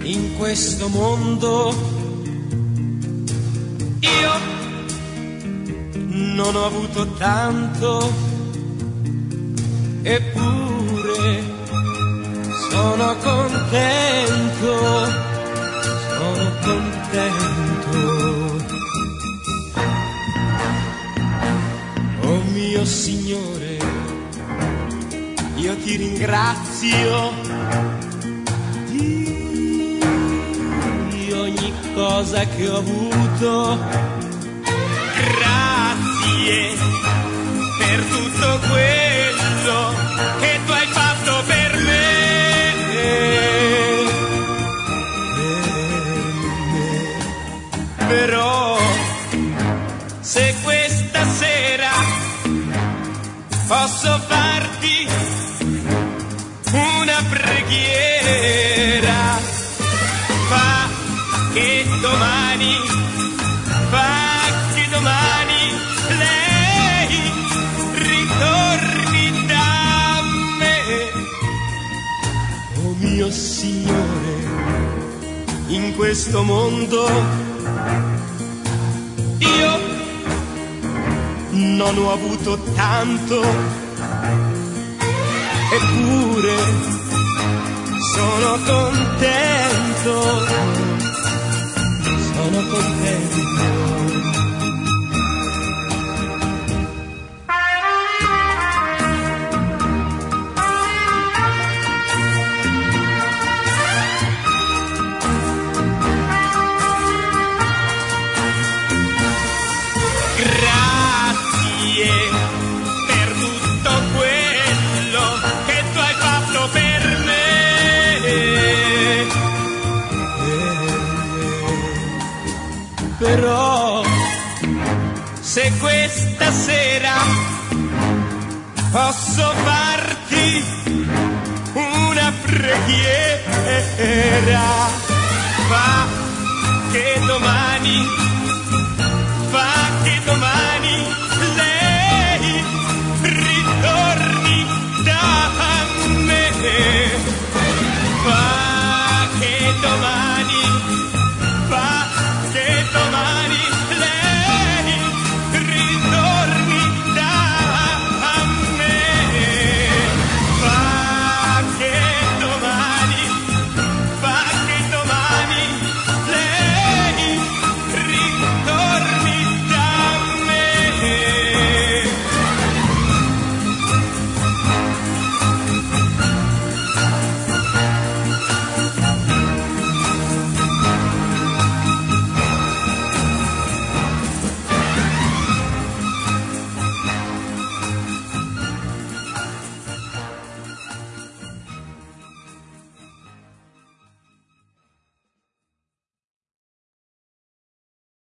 in questo mondo. Io non ho avuto tanto, eppure sono contento, sono contento. Oh mio Signore, io ti ringrazio di ogni cosa che ho avuto. Grazie per tutto quello che tu hai fatto per me. Però se questa sera posso farti una preghiera, fa che domani lei ritorni da me. Oh mio Signore, in questo mondo io non ho avuto tanto, eppure sono contento, sono contento. Grazie per tutto quello che tu hai fatto per me. Però se questa sera posso farti una preghiera,